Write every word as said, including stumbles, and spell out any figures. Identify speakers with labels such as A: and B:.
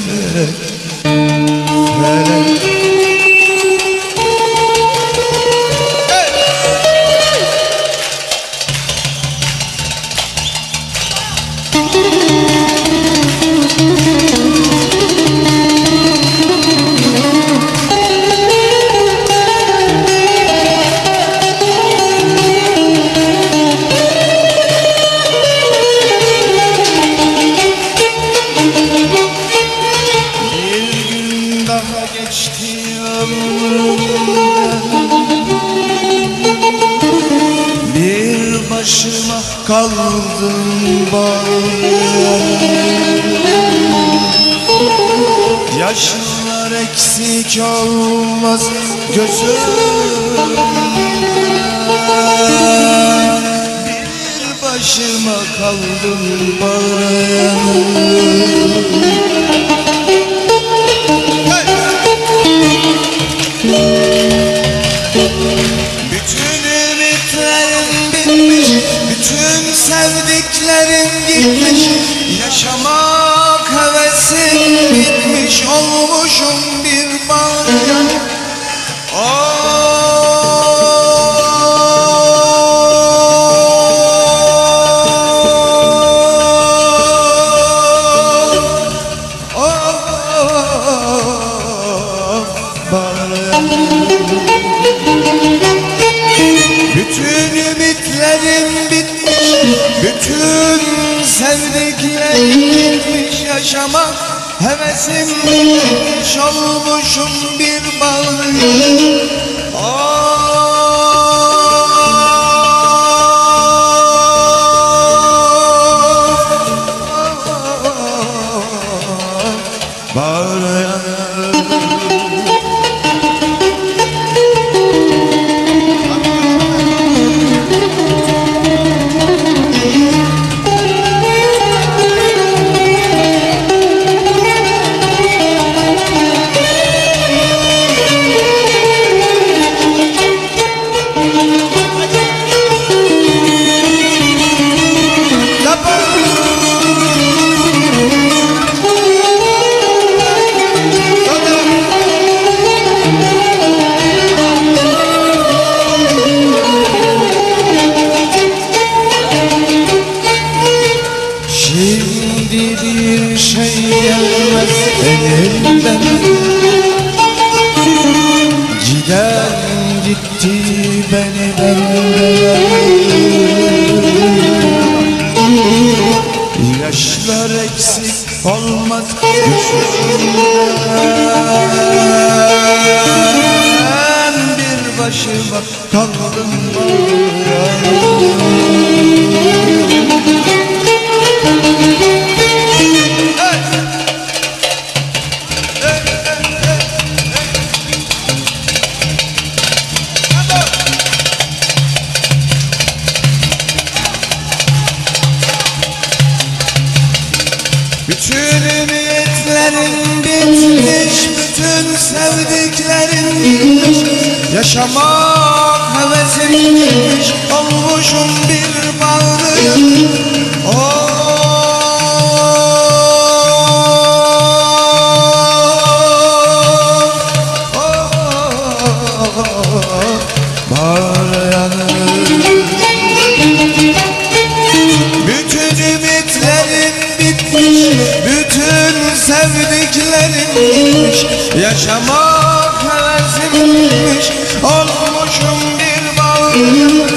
A: felek. Bir başıma kaldım bari, yaşlar eksik olmaz gözümden. Bir başıma kaldım bari. Bütün sevdiklerim gitmiş, yaşamak hevesim bitmiş, olmuşum bir bağlayan. Oh, oh, oh, bağlayan. Bütün ümitlerim bitmiş, bütün sevdiklerim gitmiş, yaşamak hevesim bitmiş, olmuşum bir bağlıyım. Oh, oh, oh, bağlayan. Şimdi bir şey gelmez elimden, giden gitti beni benden. Yaşlar eksik olmaz gözümden, bir başıma kaldım bağlayan. Bütün ümitlerim bitmiş, bütün sevdiklerim bitmiş, yaşamak hevesim bitmiş, olmuşum bir bağlıyım. Oh, oh, oh, oh, bağlayanım. Bütün ümitlerim bitmiş, bütün sevdiklerim bitmiş, yaşamak hevesim bitmiş, olmuşum bir bağlıyım.